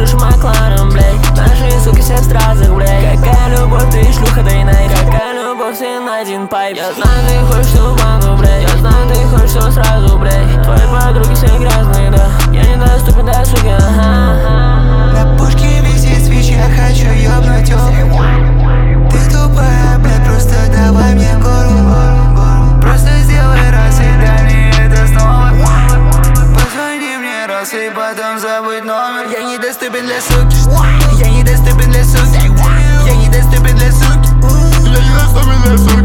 крышу Макларен, блядь. Наши суки все в стразах, блядь. Какая любовь, ты шлюха, да и найд. Какая любовь, ты на один пайп. Я знаю, ты хочешь всю банду, блядь. Я знаю, ты хочешь все сразу, блядь. Твои подруги все грязные, да. Я недоступен, да, суки, ага. На пушке висит свеча, хочу ёбнуть его. Ты тупая, блядь, просто давай мне гору. Просто сделай раз и дай мне это снова. Позвони мне раз и потом забудь номер. Я недоступен для суки. Я недоступен для суки. Я недоступен для суки. Я недоступен для суки.